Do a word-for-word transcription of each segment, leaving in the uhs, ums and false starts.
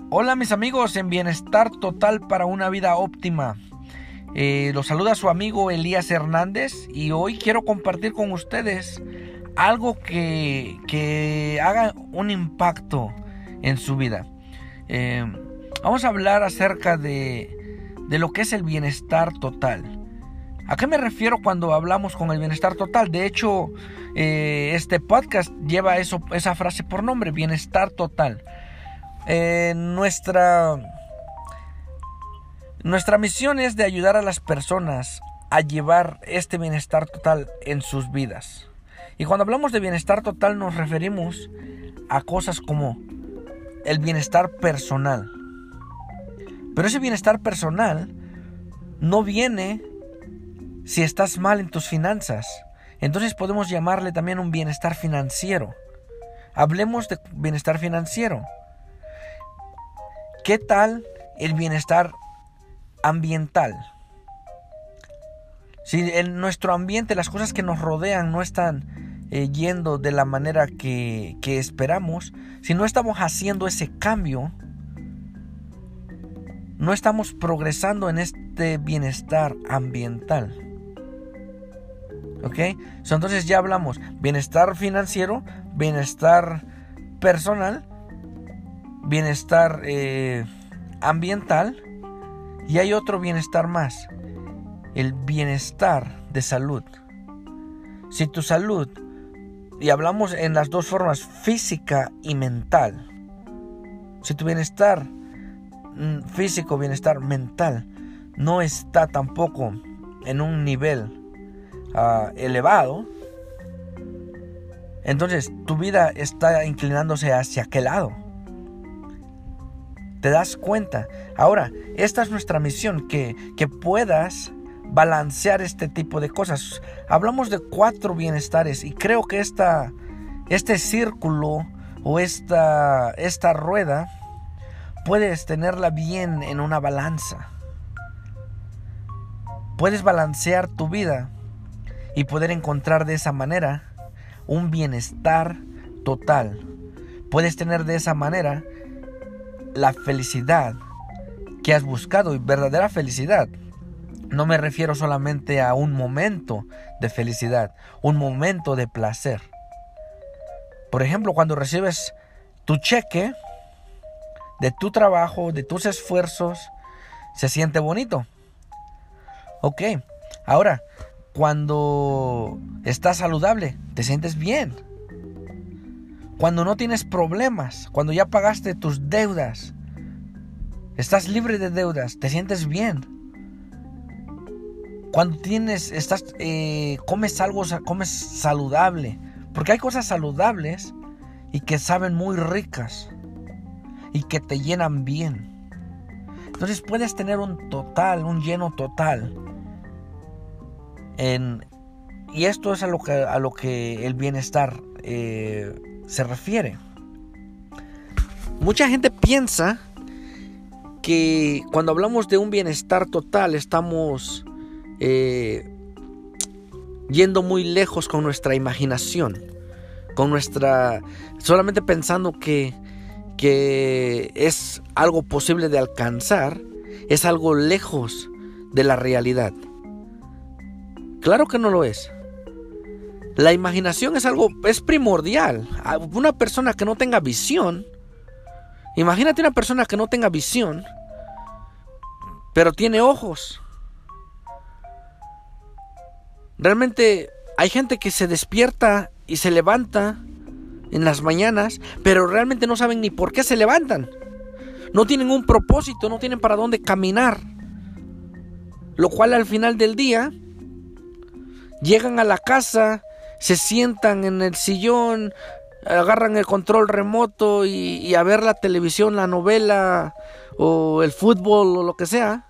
Hola mis amigos en Bienestar Total para una vida óptima. Eh, los saluda su amigo Elías Hernández y hoy quiero compartir con ustedes algo que, que haga un impacto en su vida. Eh, vamos a hablar acerca de, de lo que es el bienestar total. ¿A qué me refiero cuando hablamos con el bienestar total? De hecho, eh, este podcast lleva eso, esa frase por nombre, bienestar total. Eh, nuestra, nuestra misión es de ayudar a las personas a llevar este bienestar total en sus vidas. Y cuando hablamos de bienestar total nos referimos a cosas como el bienestar personal. Pero ese bienestar personal no viene si estás mal en tus finanzas. Entonces podemos llamarle también un bienestar financiero. Hablemos de bienestar financiero. ¿Qué tal el bienestar ambiental? Si en nuestro ambiente las cosas que nos rodean no están eh, yendo de la manera que, que esperamos, si no estamos haciendo ese cambio, no estamos progresando en este bienestar ambiental. ¿Ok? So, entonces ya hablamos bienestar financiero, bienestar personal, bienestar eh, ambiental, y hay otro bienestar más, el bienestar de salud. Si tu salud, y hablamos en las dos formas, física y mental, si tu bienestar mm, físico, bienestar mental no está tampoco en un nivel uh, elevado, entonces tu vida está inclinándose hacia aquel lado. ¿Te das cuenta? Ahora, esta es nuestra misión, que, que puedas balancear este tipo de cosas. Hablamos de cuatro bienestares y creo que esta, este círculo o esta, esta rueda puedes tenerla bien en una balanza. Puedes balancear tu vida y poder encontrar de esa manera un bienestar total. Puedes tener de esa manera la felicidad que has buscado, y verdadera felicidad. No me refiero solamente a un momento de felicidad, un momento de placer. Por ejemplo, cuando recibes tu cheque de tu trabajo, de tus esfuerzos, se siente bonito. Ok, ahora, cuando estás saludable, te sientes bien. Cuando no tienes problemas, cuando ya pagaste tus deudas, estás libre de deudas, te sientes bien. Cuando tienes, estás, eh, comes algo, comes saludable, porque hay cosas saludables y que saben muy ricas y que te llenan bien. Entonces puedes tener un total, un lleno total. En, y esto es a lo que, a lo que el bienestar eh, se refiere. Mucha gente piensa que cuando hablamos de un bienestar total estamos eh, yendo muy lejos con nuestra imaginación, con nuestra, solamente pensando que, que es algo posible de alcanzar, es algo lejos de la realidad. Claro que no lo es. La imaginación es algo, es primordial. Una persona que no tenga visión, imagínate una persona que no tenga visión, pero tiene ojos. Realmente hay gente que se despierta y se levanta en las mañanas, pero realmente no saben ni por qué se levantan. No tienen un propósito, no tienen para dónde caminar. Lo cual al final del día, llegan a la casa, se sientan en el sillón, agarran el control remoto y, y a ver la televisión, la novela o el fútbol o lo que sea.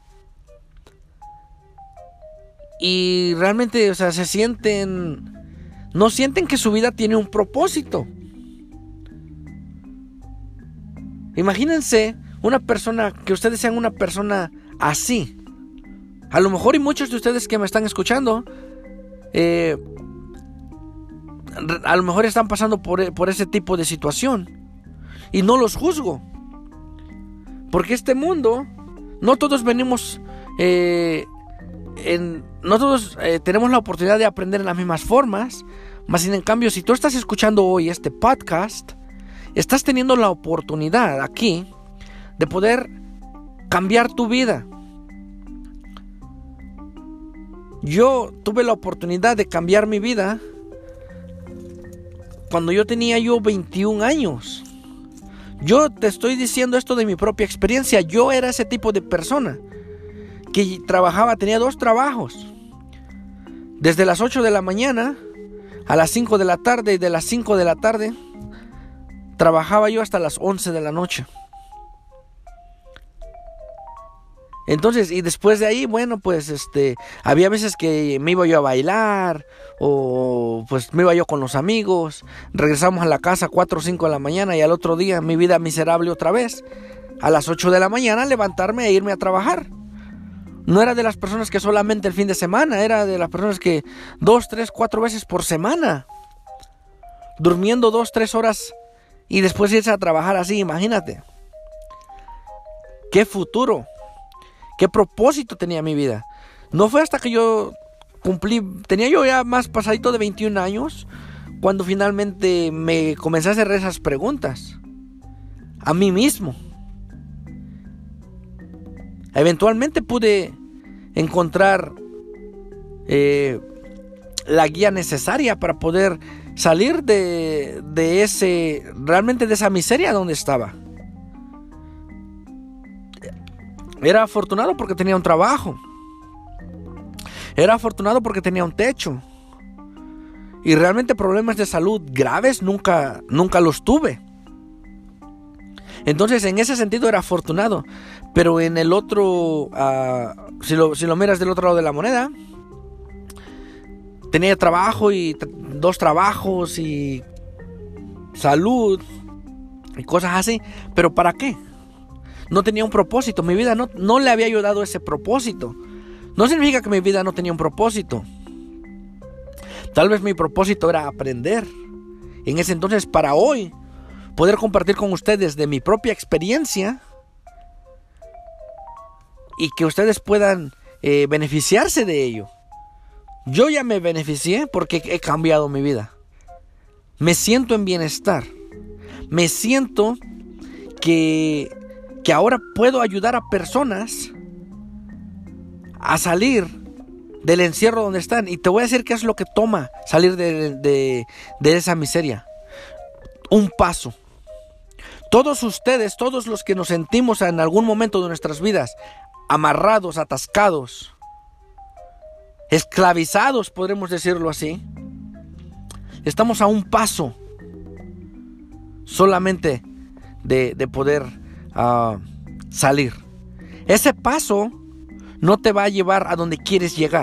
Y realmente, o sea, se sienten, no sienten que su vida tiene un propósito. Imagínense una persona, que ustedes sean una persona así. A lo mejor, y muchos de ustedes que me están escuchando, eh, a lo mejor están pasando por, por ese tipo de situación, y no los juzgo. Porque este mundo, no todos venimos, eh, en, no todos eh, tenemos la oportunidad de aprender en las mismas formas. Más sin en cambio, si tú estás escuchando hoy este podcast, estás teniendo la oportunidad aquí de poder cambiar tu vida. Yo tuve la oportunidad de cambiar mi vida cuando yo tenía yo veintiún años. Yo te estoy diciendo esto de mi propia experiencia. Yo era ese tipo de persona que trabajaba, tenía dos trabajos. Desde las ocho de la mañana a las cinco de la tarde, y de las cinco de la tarde trabajaba yo hasta las once de la noche. Entonces, y después de ahí, bueno, pues este, había veces que me iba yo a bailar, o pues me iba yo con los amigos, regresamos a la casa a cuatro o cinco de la mañana, y al otro día mi vida miserable otra vez, a las ocho de la mañana levantarme e irme a trabajar. No era de las personas que solamente el fin de semana, era de las personas que dos, tres, cuatro veces por semana, durmiendo dos, tres horas, y después irse a trabajar así, imagínate. ¿Qué futuro? ¿Qué propósito tenía mi vida? No fue hasta que yo cumplí, tenía yo ya más pasadito de veintiún años, cuando finalmente me comencé a hacer esas preguntas a mí mismo. Eventualmente pude encontrar eh, la guía necesaria para poder salir de, de ese, realmente de esa miseria donde estaba. Era afortunado porque tenía un trabajo. Era afortunado porque tenía un techo. Y realmente problemas de salud graves nunca, nunca los tuve. Entonces, en ese sentido era afortunado. Pero en el otro, uh, si, lo, si lo miras del otro lado de la moneda, tenía trabajo y t- dos trabajos y salud y cosas así. ¿Pero para qué? No tenía un propósito. Mi vida no, no le había ayudado ese propósito. No significa que mi vida no tenía un propósito. Tal vez mi propósito era aprender. En ese entonces, para hoy, poder compartir con ustedes de mi propia experiencia y que ustedes puedan eh, beneficiarse de ello. Yo ya me beneficié porque he cambiado mi vida. Me siento en bienestar. Me siento que, que ahora puedo ayudar a personas a salir del encierro donde están. Y te voy a decir qué es lo que toma salir de, de, de esa miseria. Un paso. Todos ustedes, todos los que nos sentimos en algún momento de nuestras vidas amarrados, atascados, esclavizados, podremos decirlo así, estamos a un paso solamente de, de poder uh, salir. Ese paso no te va a llevar a donde quieres llegar.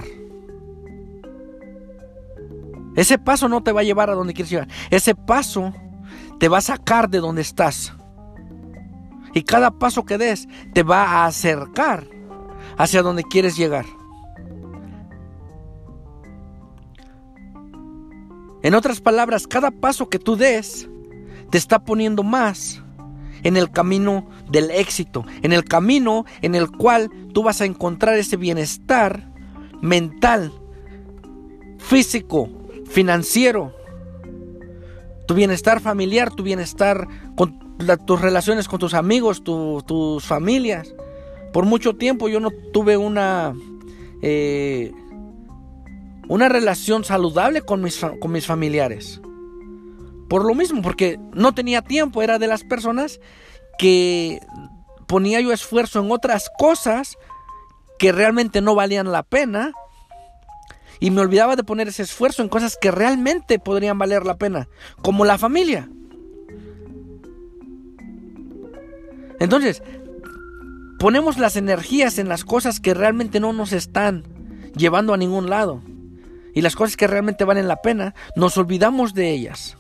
Ese paso no te va a llevar a donde quieres llegar. Ese paso te va a sacar de donde estás. Y cada paso que des te va a acercar hacia donde quieres llegar. En otras palabras, cada paso que tú des te está poniendo más en el camino del éxito, en el camino en el cual tú vas a encontrar ese bienestar mental, físico, financiero, tu bienestar familiar, tu bienestar con la, tus relaciones con tus amigos, tu, tus familias. Por mucho tiempo yo no tuve una eh, una relación saludable con mis, con mis familiares. Por lo mismo, porque no tenía tiempo. Era de las personas que ponía yo esfuerzo en otras cosas que realmente no valían la pena, y me olvidaba de poner ese esfuerzo en cosas que realmente podrían valer la pena, como la familia. Entonces, ponemos las energías en las cosas que realmente no nos están llevando a ningún lado, y las cosas que realmente valen la pena, nos olvidamos de ellas.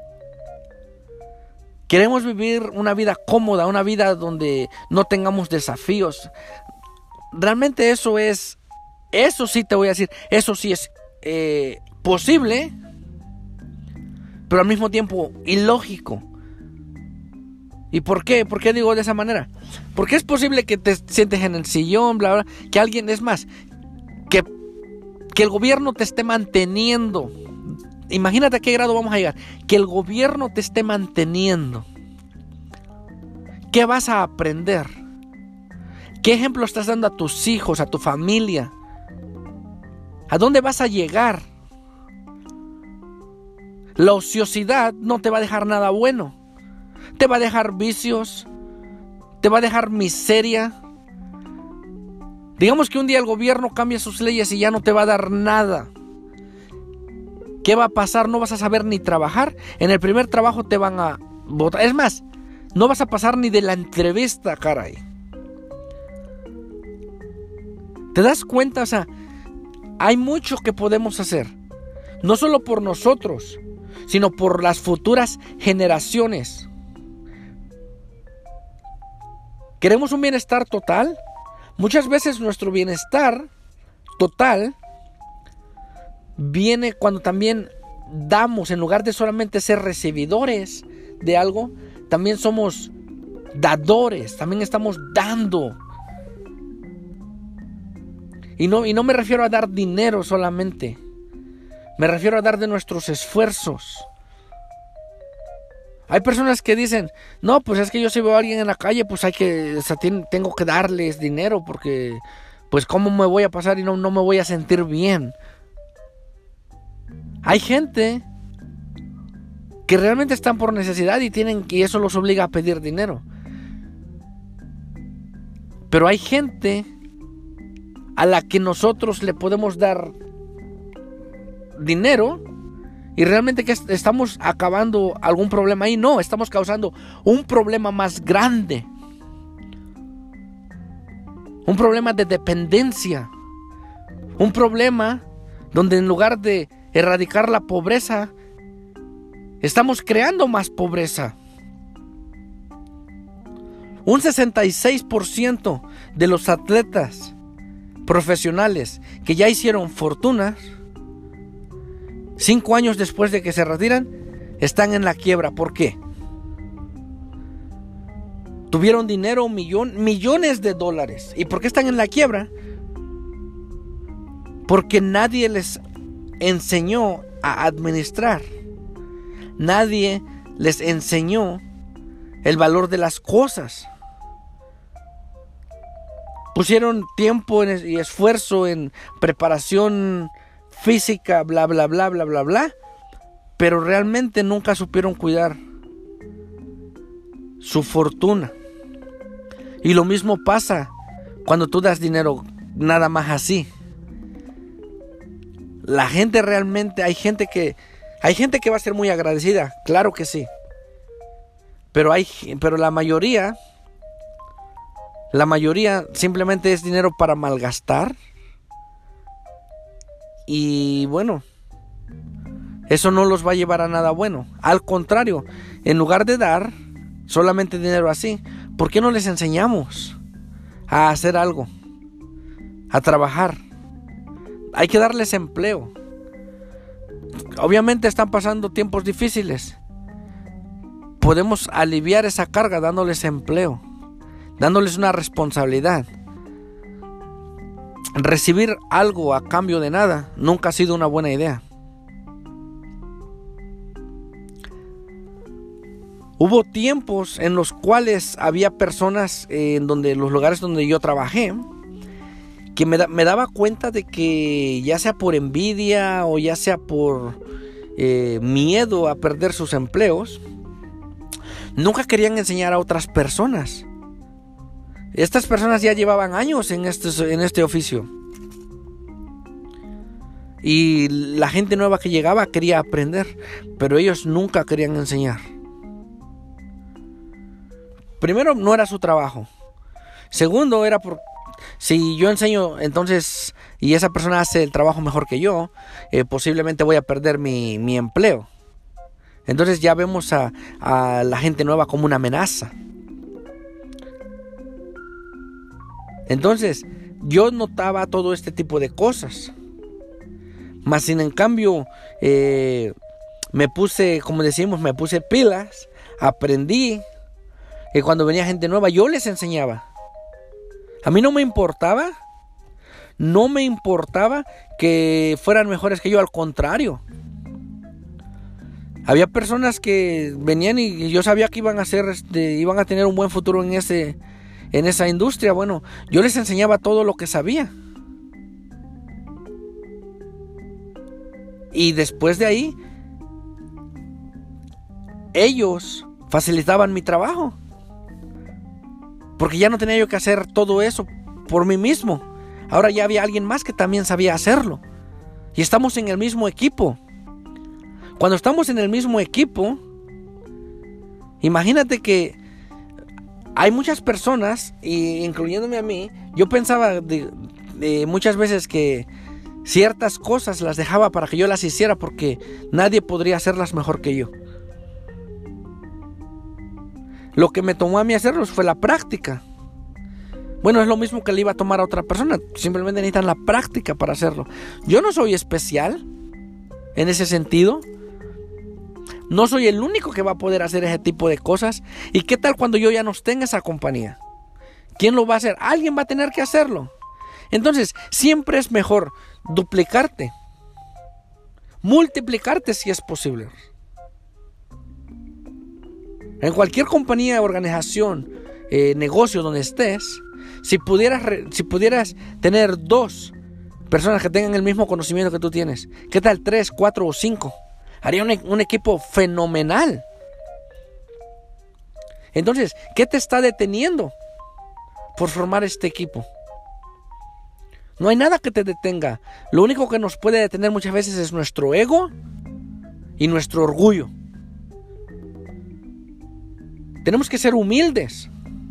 Queremos vivir una vida cómoda, una vida donde no tengamos desafíos. Realmente eso es, eso sí te voy a decir, eso sí es eh, posible, pero al mismo tiempo ilógico. ¿Y por qué? ¿Por qué digo de esa manera? Porque es posible que te sientes en el sillón, bla, bla, que alguien, es más, que, que el gobierno te esté manteniendo. Imagínate a qué grado vamos a llegar. Que el gobierno te esté manteniendo. ¿Qué vas a aprender? ¿Qué ejemplo estás dando a tus hijos, a tu familia? ¿A dónde vas a llegar? La ociosidad no te va a dejar nada bueno. Te va a dejar vicios. Te va a dejar miseria. Digamos que un día el gobierno cambia sus leyes y ya no te va a dar nada. ¿Qué va a pasar? No vas a saber ni trabajar. En el primer trabajo te van a botar. Es más, no vas a pasar ni de la entrevista, caray. ¿Te das cuenta? O sea, hay mucho que podemos hacer. No solo por nosotros, sino por las futuras generaciones. ¿Queremos un bienestar total? Muchas veces nuestro bienestar total viene cuando también damos, en lugar de solamente ser recibidores de algo, también somos dadores, también estamos dando. Y no, y no me refiero a dar dinero solamente, me refiero a dar de nuestros esfuerzos. Hay personas que dicen, no, pues es que yo si veo a alguien en la calle, pues hay que, o sea, tengo que darles dinero porque, pues cómo me voy a pasar y no, no me voy a sentir bien. Hay gente que realmente están por necesidad y tienen, y eso los obliga a pedir dinero. Pero hay gente a la que nosotros le podemos dar dinero y realmente que estamos acabando algún problema ahí. No, estamos causando un problema más grande. Un problema de dependencia. Un problema donde en lugar de erradicar la pobreza, estamos creando más pobreza. Un sesenta y seis por ciento de los atletas profesionales que ya hicieron fortunas, cinco años después de que se retiran, están en la quiebra. ¿Por qué? Tuvieron dinero, millón, millones de dólares. ¿Y por qué están en la quiebra? Porque nadie les enseñó a administrar. Nadie les enseñó el valor de las cosas. Pusieron tiempo y esfuerzo en preparación física, bla, bla, bla, bla, bla, bla, pero realmente nunca supieron cuidar su fortuna. Y lo mismo pasa cuando tú das dinero nada más así. La gente realmente, hay gente que, hay gente que va a ser muy agradecida, claro que sí, pero hay, pero la mayoría, la mayoría simplemente es dinero para malgastar. Y bueno, eso no los va a llevar a nada bueno. Al contrario, en lugar de dar solamente dinero así, ¿por qué no les enseñamos a hacer algo? A trabajar. Hay que darles empleo. Obviamente están pasando tiempos difíciles. Podemos aliviar esa carga dándoles empleo, dándoles una responsabilidad. Recibir algo a cambio de nada nunca ha sido una buena idea. Hubo tiempos en los cuales había personas eh, en donde los lugares donde yo trabajé que me, da, me daba cuenta de que ya sea por envidia o ya sea por eh, miedo a perder sus empleos, nunca querían enseñar a otras personas. Estas personas ya llevaban años en este, en este oficio. Y la gente nueva que llegaba quería aprender, pero ellos nunca querían enseñar. Primero, no era su trabajo. Segundo, era por... Si yo enseño, entonces, y esa persona hace el trabajo mejor que yo, eh, posiblemente voy a perder mi, mi empleo. Entonces ya vemos a, a la gente nueva como una amenaza. Entonces, yo notaba todo este tipo de cosas. Mas sin en cambio, eh, me puse, como decimos, me puse pilas, aprendí, Y cuando venía gente nueva, yo les enseñaba. A mí no me importaba, no me importaba que fueran mejores que yo, al contrario. Había personas que venían y yo sabía que iban a hacer, este, iban a tener un buen futuro en ese, en esa industria. Bueno, yo les enseñaba todo lo que sabía. Y después de ahí, ellos facilitaban mi trabajo. Porque ya no tenía yo que hacer todo eso por mí mismo. Ahora ya había alguien más que también sabía hacerlo. Y estamos en el mismo equipo. Cuando estamos en el mismo equipo, imagínate que hay muchas personas, incluyéndome a mí, yo pensaba de, de muchas veces que ciertas cosas las dejaba para que yo las hiciera porque nadie podría hacerlas mejor que yo. Lo que me tomó a mí hacerlos fue la práctica. Bueno, es lo mismo que le iba a tomar a otra persona. Simplemente necesitan la práctica para hacerlo. Yo no soy especial en ese sentido. No soy el único que va a poder hacer ese tipo de cosas. ¿Y qué tal cuando yo ya no esté en esa compañía? ¿Quién lo va a hacer? Alguien va a tener que hacerlo. Entonces, siempre es mejor duplicarte, multiplicarte si es posible. En cualquier compañía, organización, eh, negocio donde estés, si pudieras, si pudieras tener dos personas que tengan el mismo conocimiento que tú tienes, ¿qué tal tres, cuatro o cinco? Haría un, un equipo fenomenal. Entonces, ¿qué te está deteniendo por formar este equipo? No hay nada que te detenga. Lo único que nos puede detener muchas veces es nuestro ego y nuestro orgullo. Tenemos que ser humildes.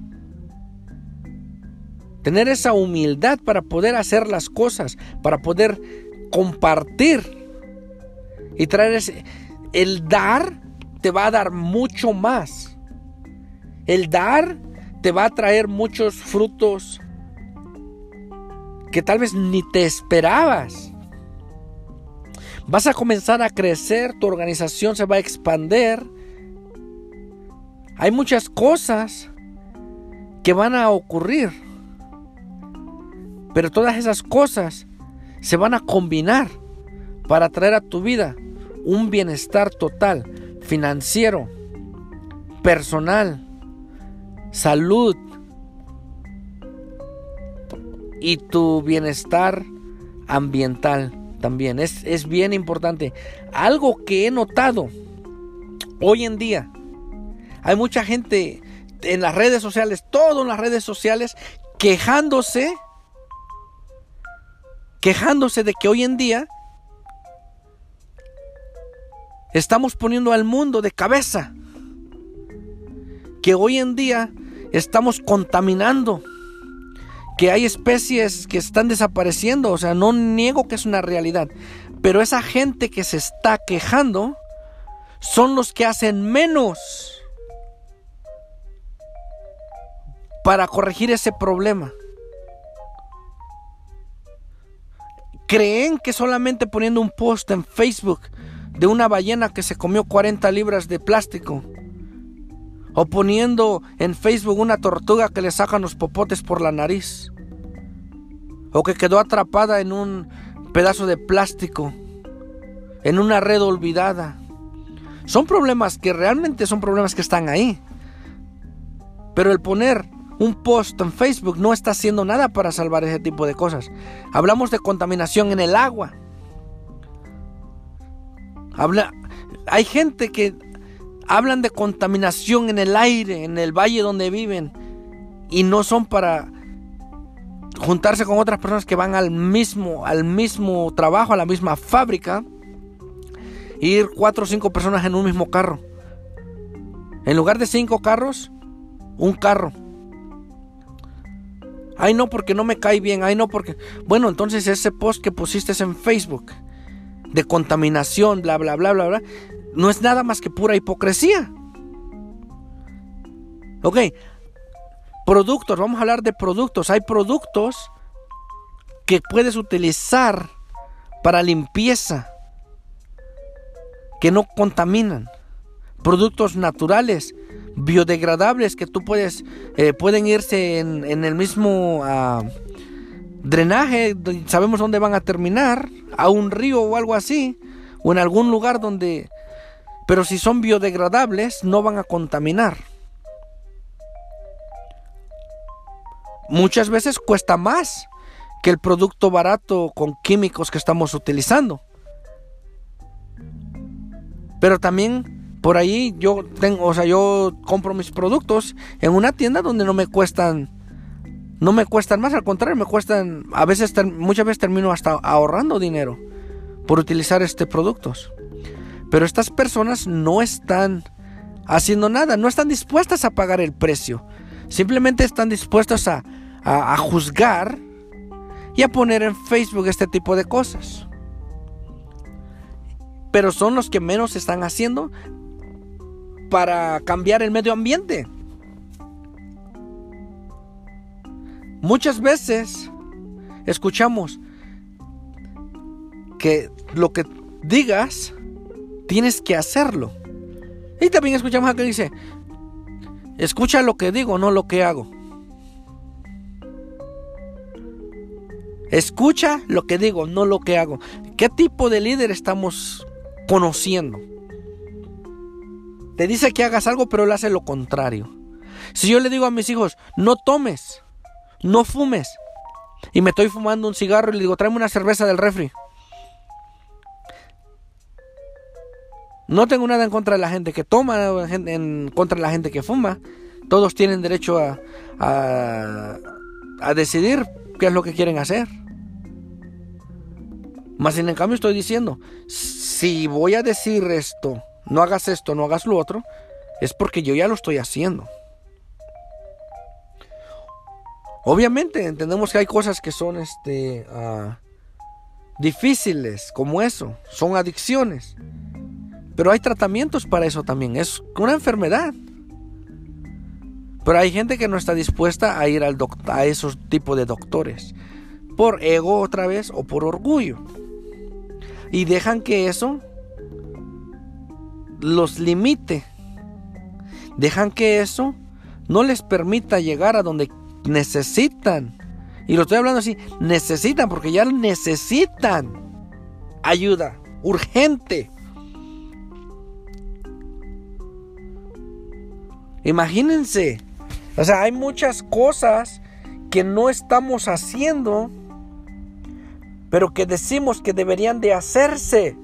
Tener esa humildad para poder hacer las cosas, para poder compartir y traer ese... El dar te va a dar mucho más. El dar te va a traer muchos frutos que tal vez ni te esperabas. Vas a comenzar a crecer, tu organización se va a expandir. Hay muchas cosas que van a ocurrir, pero todas esas cosas se van a combinar para traer a tu vida un bienestar total, financiero, personal, salud y tu bienestar ambiental también. Es, es bien importante. Algo que he notado hoy en día, hay mucha gente en las redes sociales, todo en las redes sociales, quejándose, quejándose de que hoy en día estamos poniendo al mundo de cabeza, que hoy en día estamos contaminando, que hay especies que están desapareciendo. O sea, no niego que es una realidad, pero esa gente que se está quejando son los que hacen menos para corregir ese problema. Creen que solamente poniendo un post en Facebook de una ballena que se comió cuarenta libras de plástico, o poniendo en Facebook una tortuga que le sacan los popotes por la nariz, o que quedó atrapada en un pedazo de plástico, en una red olvidada. Son problemas que realmente son problemas que están ahí, pero el poner un post en Facebook no está haciendo nada para salvar ese tipo de cosas. Hablamos de contaminación en el agua. Habla, hay gente que hablan de contaminación en el aire, en el valle donde viven, y no son para juntarse con otras personas que van al mismo, al mismo trabajo, a la misma fábrica, e ir cuatro o cinco personas en un mismo carro. En lugar de cinco carros, un carro. Ay, no, porque no me cae bien. Ay, no, porque... Bueno, entonces ese post que pusiste en Facebook de contaminación, bla, bla, bla, bla, bla, no es nada más que pura hipocresía. Ok, productos, vamos a hablar de productos. Hay productos que puedes utilizar para limpieza, que no contaminan. productos naturales, biodegradables, que tú puedes, eh, pueden irse en, en el mismo uh, drenaje, sabemos dónde van a terminar, a un río o algo así, o en algún lugar donde, pero si son biodegradables no van a contaminar. Muchas veces cuesta más que el producto barato con químicos que estamos utilizando. Pero también por ahí yo tengo, o sea, yo compro mis productos en una tienda donde no me cuestan, no me cuestan más, al contrario, me cuestan, a veces, muchas veces termino hasta ahorrando dinero por utilizar este productos. Pero estas personas no están haciendo nada, no están dispuestas a pagar el precio. Simplemente están dispuestos a, a, a juzgar y a poner en Facebook este tipo de cosas. Pero son los que menos están haciendo para cambiar el medio ambiente. Muchas veces escuchamos que lo que digas tienes que hacerlo. Y también escuchamos a que dice: escucha lo que digo, no lo que hago. Escucha lo que digo, no lo que hago. ¿Qué tipo de líder estamos conociendo? Te dice que hagas algo, pero él hace lo contrario. Si yo le digo a mis hijos: no tomes, no fumes, y me estoy fumando un cigarro y le digo: tráeme una cerveza del refri. No tengo nada en contra de la gente que toma, en contra de la gente que fuma. Todos tienen derecho a, a, a decidir qué es lo que quieren hacer. Mas en cambio estoy diciendo: si voy a decir esto, no hagas esto, no hagas lo otro, es porque yo ya lo estoy haciendo. Obviamente entendemos que hay cosas que son este uh, difíciles, como eso, son adicciones. Pero hay tratamientos para eso también, es una enfermedad. Pero hay gente que no está dispuesta a ir al doc- a esos tipos de doctores, por ego otra vez o por orgullo. Y dejan que eso los limite. Dejan que eso no les permita llegar a donde necesitan. Y lo estoy hablando así, necesitan, porque ya necesitan ayuda urgente. Imagínense, o sea, hay muchas cosas que no estamos haciendo, pero que decimos que deberían de hacerse.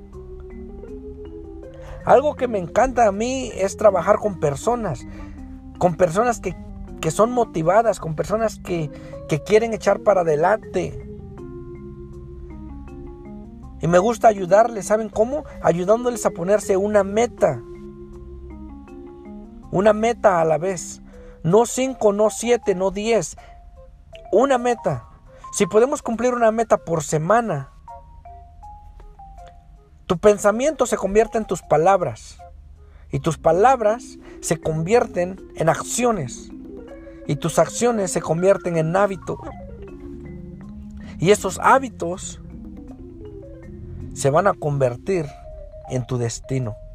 Algo que me encanta a mí es trabajar con personas, con personas que, que son motivadas, con personas que, que quieren echar para adelante. Y me gusta ayudarles, ¿saben cómo? Ayudándoles a ponerse una meta. Una meta a la vez. No cinco, no siete, no diez. Una meta. Si podemos cumplir una meta por semana, tu pensamiento se convierte en tus palabras. Y tus palabras se convierten en acciones. Y tus acciones se convierten en hábitos. Y esos hábitos se van a convertir en tu destino.